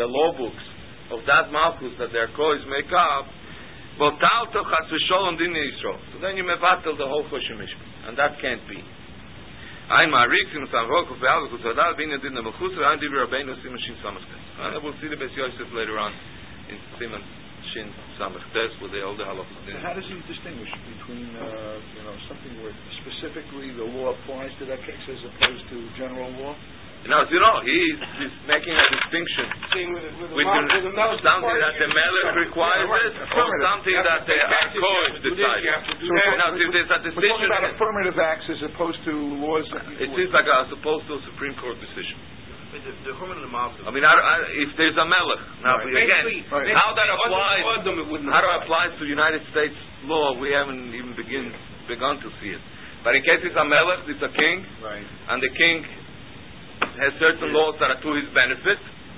the law books of that Malchus that their kois make up, so then you mevatel the whole Choshen Mishpat, and that can't be. And we'll see the Beis Yosef later on in Siman Shin Samach Tes with the older halachos. So how does he distinguish between something where specifically the law applies to that case as opposed to general law? He's making a distinction between something that the Melech requires it or something that the Kohen decides. Now, if there's a decision... We're talking about affirmative acts as opposed to laws... It seems like as opposed to a Supreme Court decision. If there's a Melech... Now, again, how that applies to United States law, we haven't even begun to see it. But in case it's a Melech, it's a king, and the king has certain laws that are to his benefit,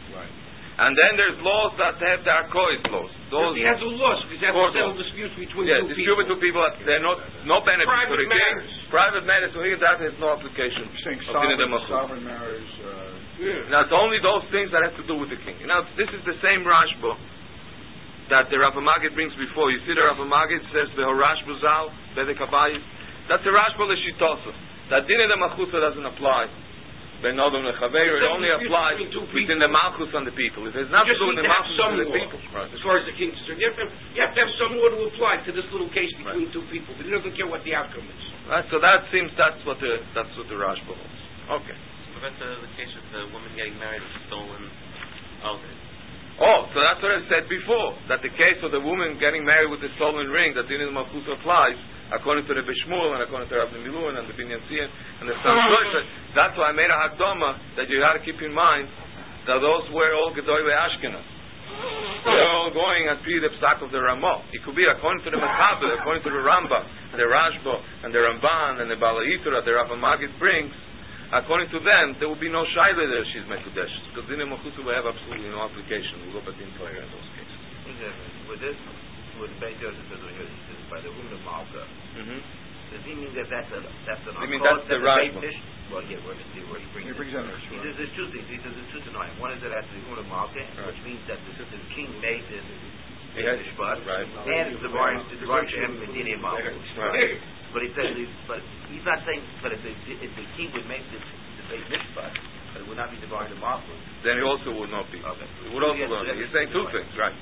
and then there's laws that have the Arkois laws. He has a law, so he has to settle disputes between two people. They're no benefit to the king. Private matters. So here that has no application. Sovereign matters. Now it's only those things that have to do with the king. Now this is the same Rashba that the Rav Magid brings before. You see the Rav Magid says the Rashba Zal Bedek Habayis. That's the Rashba L'Shitosa. That Dinah the Machusa doesn't apply. It only applies between the Malchus and the people. If there's nothing to do with the Malchus and the people, as far as the king is concerned, you have to have some law to apply to this little case between two people. But he doesn't care what the outcome is. So that seems that's what the Rashba holds. Okay. What about the case of the woman getting married with a stolen altar? So that's what I said before. That the case of the woman getting married with the stolen ring, that Dinah Malchus applies. According to the Bishmul and according to Rav Milun and the Binyan Tzion and the Sam Shloisha, that's why I made a Hakdama that you had to keep in mind that those were all Gedolei Ashkenaz. They're all going at the psak of the Ramah. It could be according to the Mechaber, according to the Rambam, the Rashba, and the Ramban, and the Bala Yitra, the Rav Magid brings. According to them, there will be no Shaila there she's Mekudesh, because Dinah Malchus will have absolutely no application. We'll go back in Torah in those cases. With this, with Beis Yosef by the woman of Malka, does he mean that's an that's the Rashba? Well, yeah, we're going to see where he brings it. He says there's two things. He says there's two tonight. One is that that's the woman of Malka, which means that the king made the Mishpat, and it's the Bar Shem Medina Malka. But he says, but he's not saying, but if the king would make the Mishpat, but it would not be the Bar Shem Malka. Then it also would not be. Okay. It would also not be. He's saying two things, right?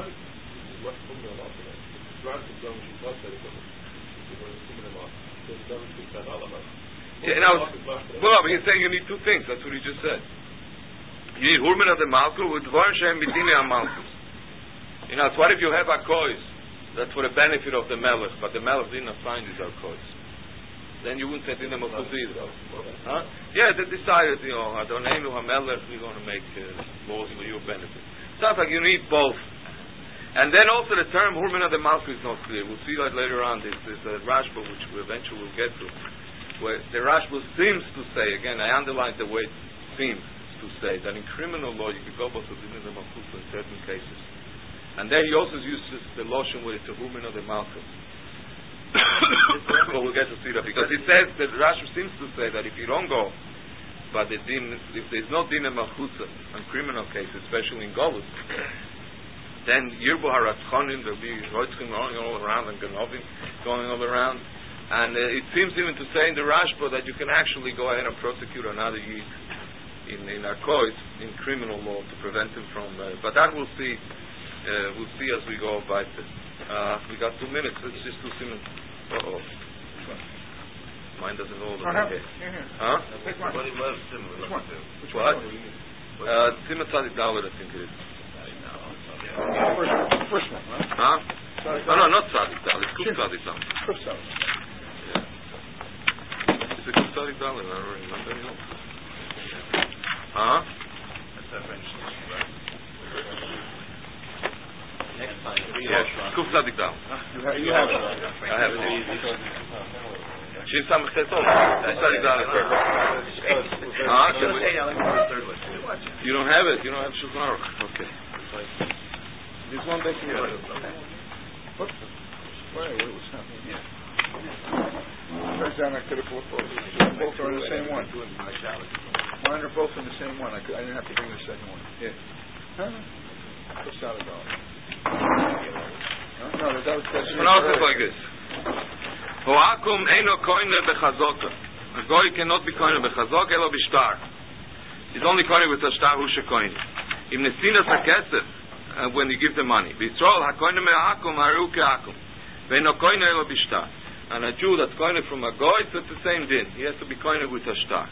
But you saying you need two things. That's what he just said. You need Hurman of the Malchus with Dvar Shem B'Dinei HaMalchus. It's what if you have a kois that's for the benefit of the Melech, but the Melech didn't assign these kois. Then you wouldn't say Dinah Malchus either. Yeah, they decided, Adonenu HaMelech, we're going to make laws for your benefit. Sounds like you need both. And then also the term Hurman of the Malchus is not clear. We'll see that later on. There's a Rashba which we eventually will get to, where the Rashba seems to say, again I underline the word seems to say, that in criminal law you could go both to Dinah the Malchus in certain cases. And then he also uses the lotion where it's a Hurman of the Malchus. But we'll get to see that because it says that Rashba seems to say that if you don't go, but if there's no Dinah Malchus on criminal cases, especially in Golus, then Yirbu Haratzchonim, there'll be Roitzchim going all around and Ganovim going all around. And it seems even to say in the Rashba that you can actually go ahead and prosecute another Yid in Arkois, in criminal law, to prevent him from... but that we'll see as we go by it. We got 2 minutes. Let's just do Simon. Mine doesn't hold on here. Huh? Which one? Which one? Simon Tzadik Dalet, I think it is. First one, right? Huh? No, not Tzadik Dalet. It's Kuf Tzadik Dalet. Kuf Tzadik. Yeah. It's a Kuf Tzadik Dalet. I don't remember. Huh? That's that French, right? Next time. Yes. Kuf Tzadik Dalet. You have it. I have it. Shin Samach Tes also. Kuf Tzadik Dalet. Huh? You don't have it. You don't have Shulchan Aruch. Okay. There's one back here. What was happening? Yeah. Turns out I could have both are in the same one. Mine are both in the same one. I didn't have to bring the second one. Yeah. It's like this. Hoakum eino koine bechazoka. A goy cannot be koine bechazoka elo bishtar. He's only koine with a shtar hushe koine. Im nesinas hakesef, when you give the money. B'Yisrael hakoine me'akum haru ke'akum. Ve'eno koine elo bishtar. And a Jew that's koine from a goy, so it's the same din. He has to be koine with a shtar.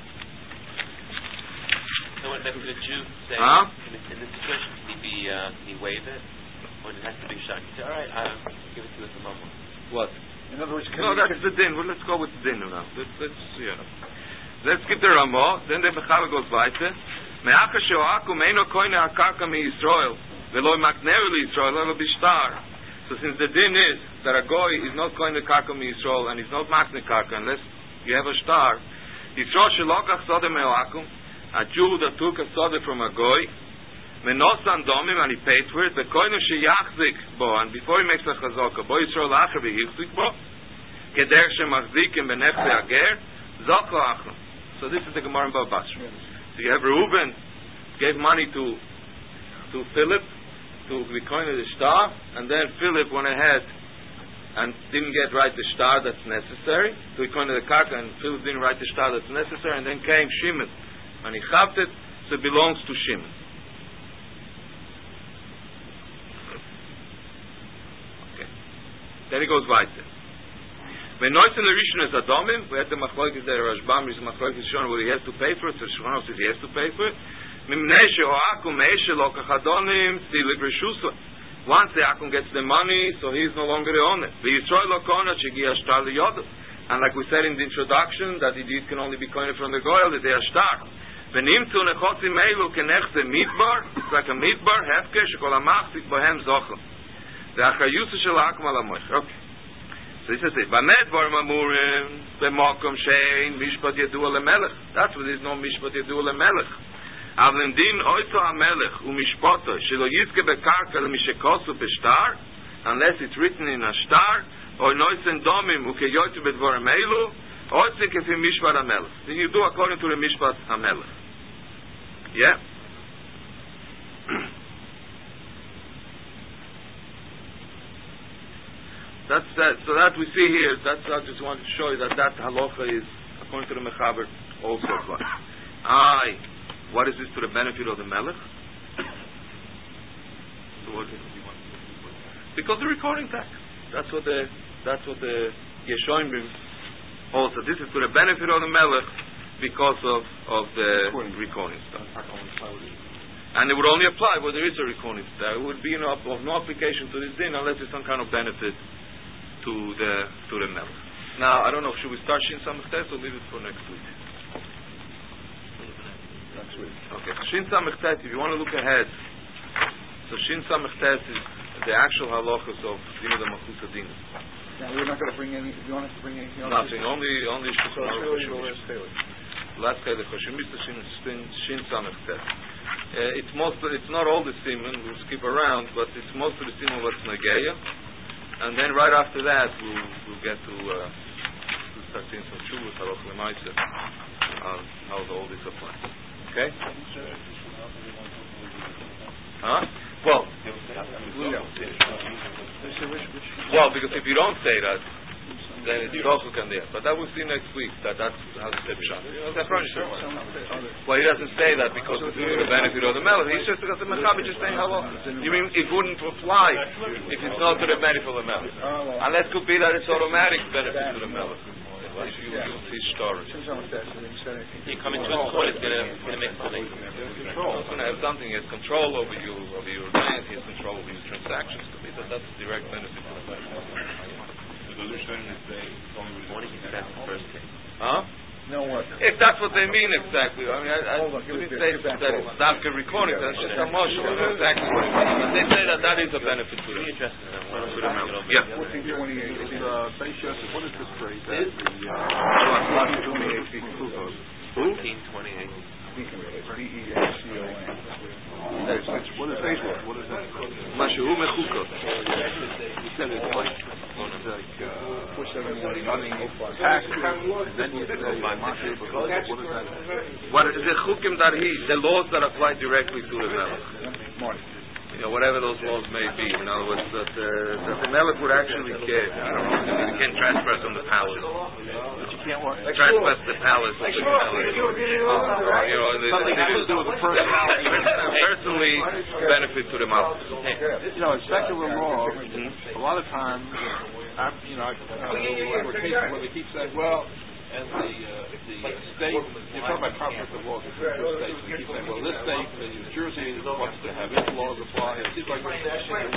So when the Jew say, in this situation, can he waive it? Or it has to be shtar? He say, all right, I'll give it to you at the moment. What? In other words, that's the din. Well, let's go with the din now. Let's skip the Ramah. Then the Mechaber goes weiter. Me'acha she'oakum eino koine hakarka mi'Yisrael ve'lo makner li'Yisrael elo bishtar. So since the din is that a goy is not koine karka mi'Yisrael and he's not makner karka unless you have a shtar, Yisrael shelokach sode me'oakum, a Jew that took a sode from a goy, menosan domim and he paid for it, the koine sheyachzik bo, and before he makes a chazaka, bo Yisrael acher v'yichzik bo, keder shemachzikim benefze ager, zoko achron. So this is the Gemara in Bava Basra. So you have Reuben gave money to Philip to be koine the shtar, and then Philip went ahead and didn't get right the shtar that's necessary to be koine the karka, and Philip didn't write the shtar that's necessary, and then came Shimon and he chaved it, so it belongs to Shimon. Okay. Then he goes weiter. When Noitzen the Rishon is Adomim, we had the Machlokes there, Rashbam is Machlokes Shon, where he has to pay for it, so Shon says he has to pay for it. Once the Akum gets the money, so he's no longer the owner. And like we said in the introduction, that the deed can only be coined from the goyal, that they are stark. It's like a midbar, hefke, shekol amachzik bohem zochel. The achayusa shel Akum ala moich. Okay. So he says it. That's where there's no mishpat yedu lemelech. Avlim din oito hamelech umishpato shelo yizke bekarka lemishekosu beshtar, unless it's written in a star, or noisen domim ukeyotu bedvorim elu, or it's kefi mishpat hamelech. Then you do according to the mishpat hamelech. Yeah. That's that. So that we see here. That's I just wanted to show you that halacha is according to the Mechaber also applies. What is this to the benefit of the melech? So what is it? Because the recording tax. That's what the Yeshoim also. This is to the benefit of the melech because of the recording stuff. And it would only apply where there is a recording stuff. It would be of no application to this din unless there's some kind of benefit to the melech. Now I don't know, should we start Shin Samech Tes or leave it for next week? Next week. Okay. Shin Samech Tes, if you want to look ahead, so Shin Samech Tes is the actual halachas of Dina the Malchus Adina. Now we're not going to bring any. You want us to bring anything else? Nothing. Only last Chedek Choshim is the Shin Samech Tes. It's not all the siman. We'll skip around, but it's most of the siman what's Nageya. And then right after that, we'll get to start seeing some Shuvah, Halach L'Maisa, how all this applies. Okay? Huh? Well, because if you don't say that, then it also can be. But that we'll see next week. That's how the step shot. Well, he doesn't say that because it's the benefit of the melech. He's just because the Mechaber just saying how long. You mean it wouldn't apply if it's not to the benefit of the melech? Unless it could be that it's automatic benefit to the melech. You see stories. You come into his court, it's going to make something. He's going to have something. He has control over you, over your land. He has control over your transactions. Could be that's a direct benefit to the melech. Huh? No, what? If that's what they mean exactly. I mean, I wouldn't say that it's Dafka recording. That's just a motion. Exactly what it means. But they say that is a benefit to them. Yeah. 1428. What is this phrase? Who? 1428. What is Facebook? What is that? Mashu mechukot. You said it's like tax, and then you say what is that? What is the chukim that the laws that apply directly to the melech? Money. Whatever those laws may be. In other words, that the Melech would actually care. I don't know. You can't trespass on the palace. But you can't what? Trespass the palace of the Melech. Personally benefit to the Malchus. In secular law, a lot of times, where they keep saying, well, and if the state, you're talking about conflict of laws between two states, they keep saying, well, this state, New Jersey, wants to have its laws applied. It seems like they're having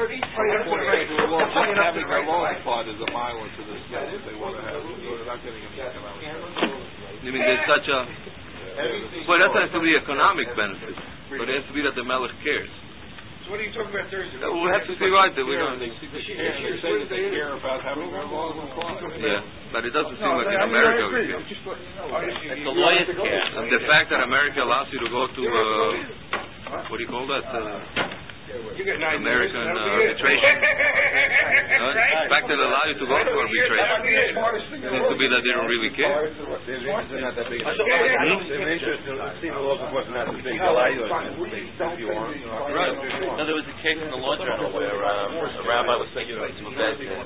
their laws applied as a mileage to the state that they want to have. So they're not getting any economic benefit. You mean there's such a... Well, that has to be economic benefit, but it has to be that the Melech cares. What are you talking about Thursday? We have to see right that we don't. They say that they care about having their laws applied. Yeah, but it doesn't seem like in America we care. The lawyers care. And the fact that America allows you to go to what do you call that? American arbitration. The fact that they allow you to go to arbitration seems to be that they don't really care. Not that big. The interest in the laws enforcement not that big. They allow you if you want. Right. No, there was a case in the Law Journal where a rabbi was taken to a bed and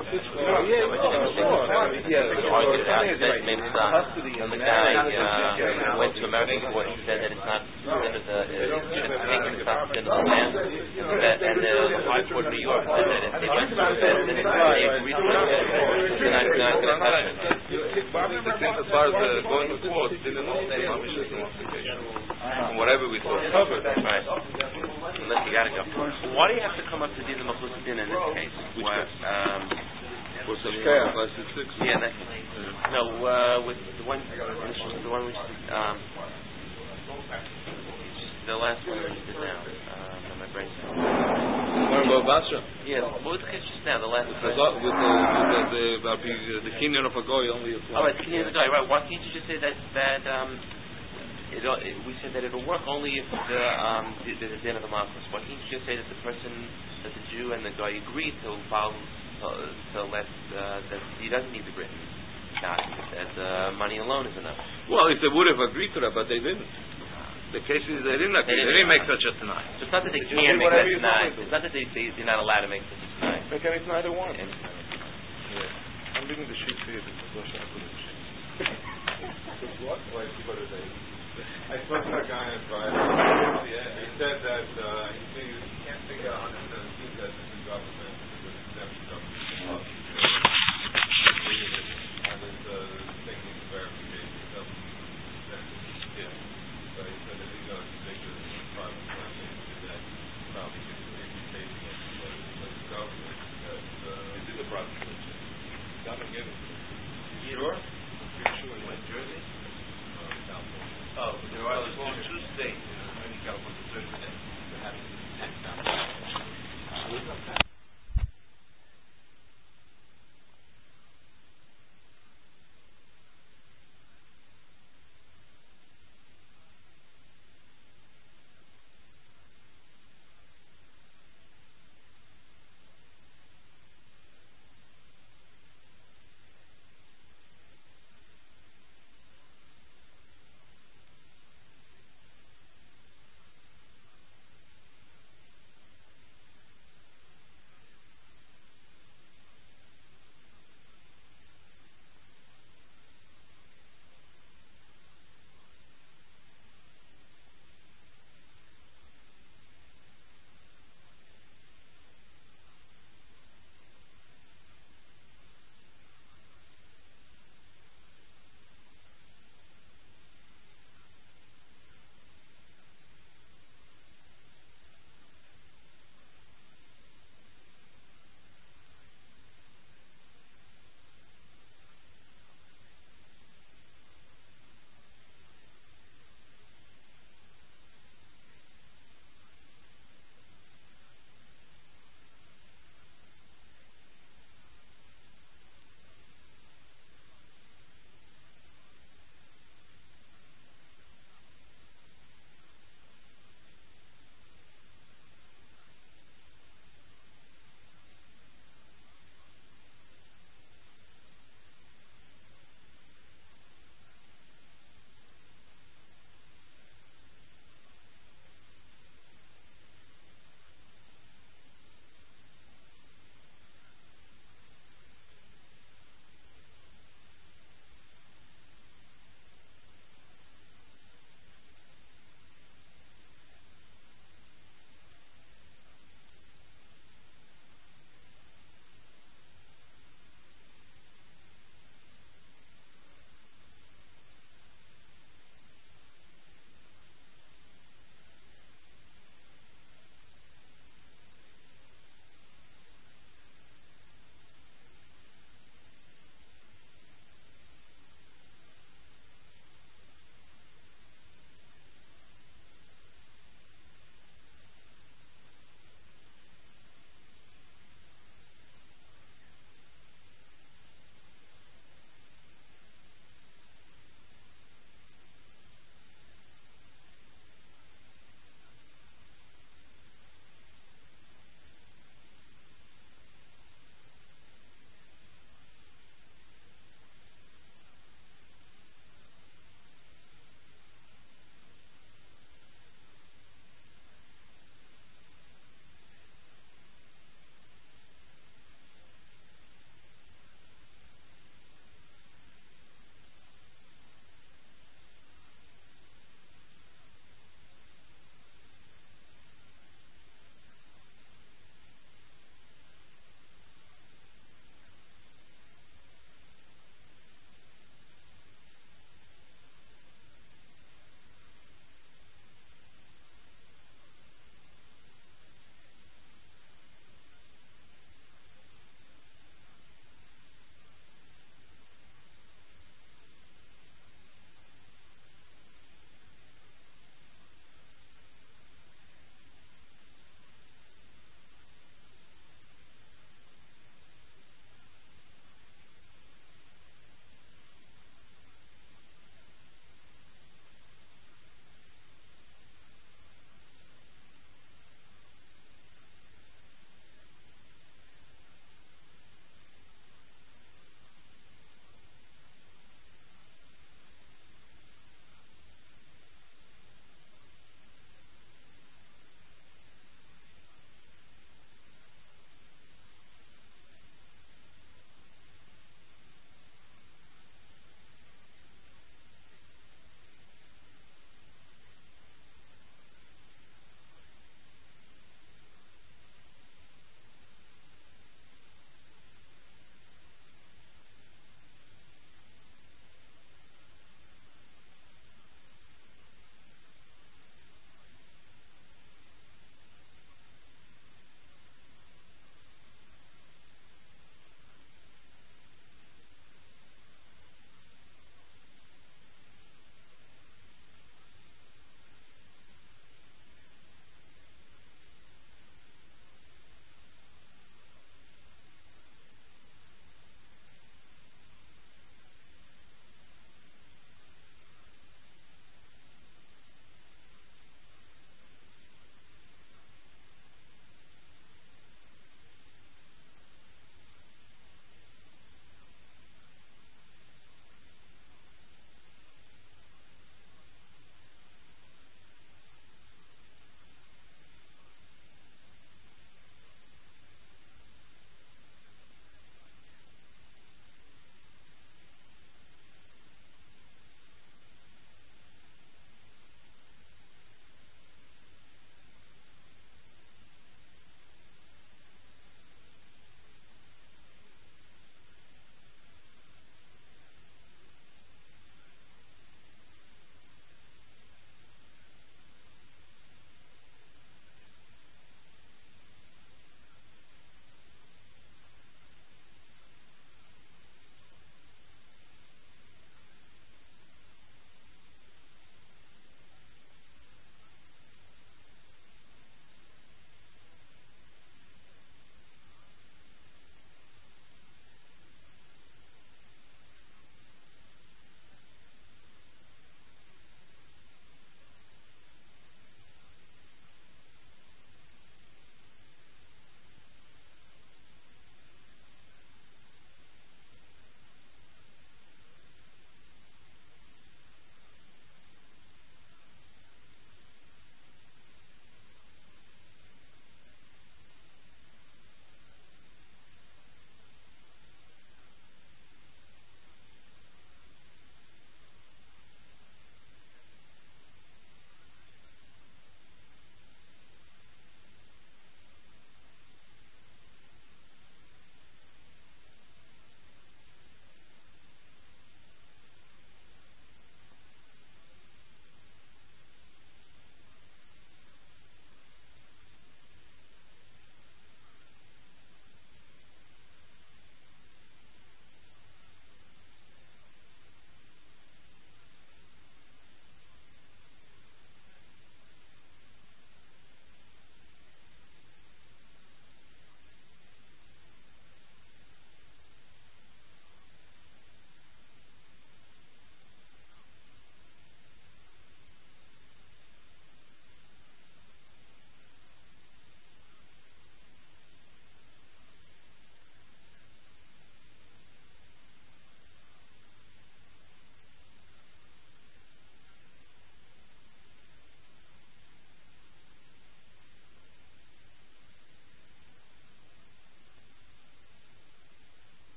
argued it out. He made a stop. And the guy went to American court and said that it's not considered it's not considered the land. And the High Court of New York said that if they went to the bed and they agreed to it, they're not going to touch it. As far as going to court, didn't say from whatever we saw covered. Right. Unless you got to go. Why do you have to come up to Dina Machusadin in this case? What's the case? Yeah, that case. No, with the one we the last one we did now. My brain. About Basra? Yeah, what was the case just now? The last one. The Kinyan of a Goy only applies. Oh, it's Kinyan of a Goy, right. Why can't you just say that we said that it'll work only if there's a din of the Malchus? Why can't you just say that the person, that the Jew and the Goy agreed to follow, to let, that he doesn't need the written document, that money alone is enough? Well, if they would have agreed to that, but they didn't. The case is they didn't make such a tonight. So it's not that they can't make that tonight. It's not that they're not allowed to make such a tonight. They can make neither one. Yeah. I'm leaving the sheet here because What? I spoke to a guy on Friday. He said that he can't figure out